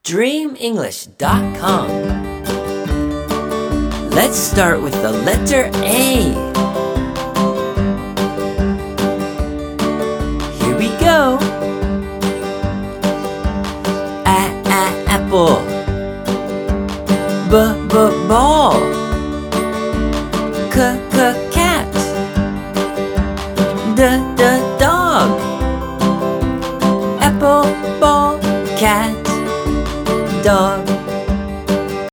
dreamenglish.com. Let's start with the letter A. Here we go. Apple. Ball.